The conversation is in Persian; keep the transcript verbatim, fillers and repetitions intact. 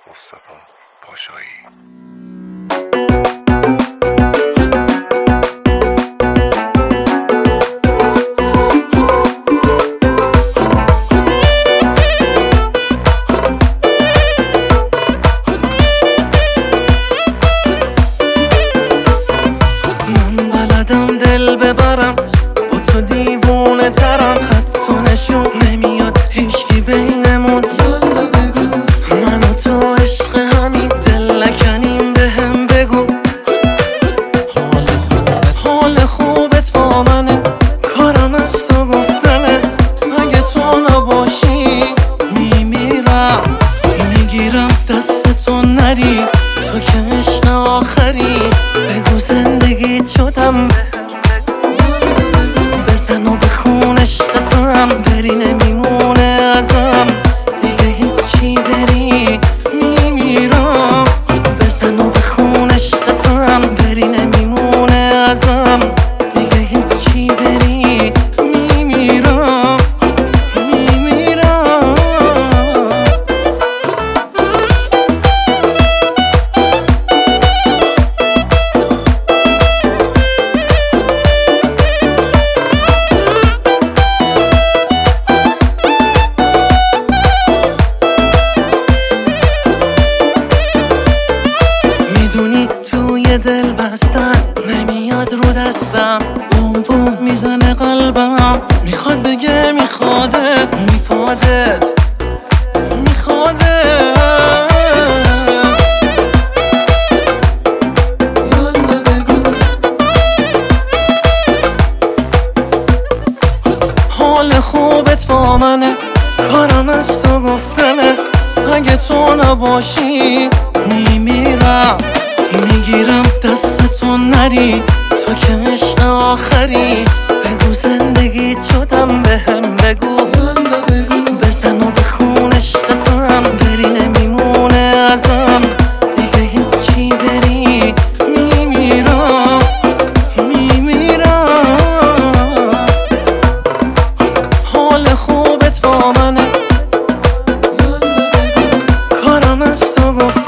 مصطفی پاشایی. من بلدم دل ببرم، با تو دیوونه ترم، خط و نشون نمیاد هیچکی بینمون. من و تو عشق همین دل نکنیم، به هم بگو حال خوبت حال خوبت با منه، کارم از تو گفتنه. اگه تو نباشی میمیرم، میگیرم دست تو نری، تو که عشق آخری. بگو زندگیت شدم، بزن و بخون عشقتم، بری نمیمونه ازم دیگه هیچی، بری میمیرم. بزن و بخون عشقتم، بری نمیمونه ازم دیگه هیچی، بری میمیرم میمیرم. میدونی توی دل بستن نمیاد رو دستم، بوم بوم میزنه قلبم، میخواد بگه میخوادت میخوادت میخوادت. یالا بگو حال خوبت با منه، کارم از تو گفتنه. اگه تو نباشی میمیرم، میگیرم دست تو نری، تو که عشق آخری. بگو زندگیت شدم، به هم بگو بزن و بخون عشقتم، بری نمیمونه ازم دیگه هیچی، بری میمیرم میمیرم. حال خوبت با منه، کارم از تو گفت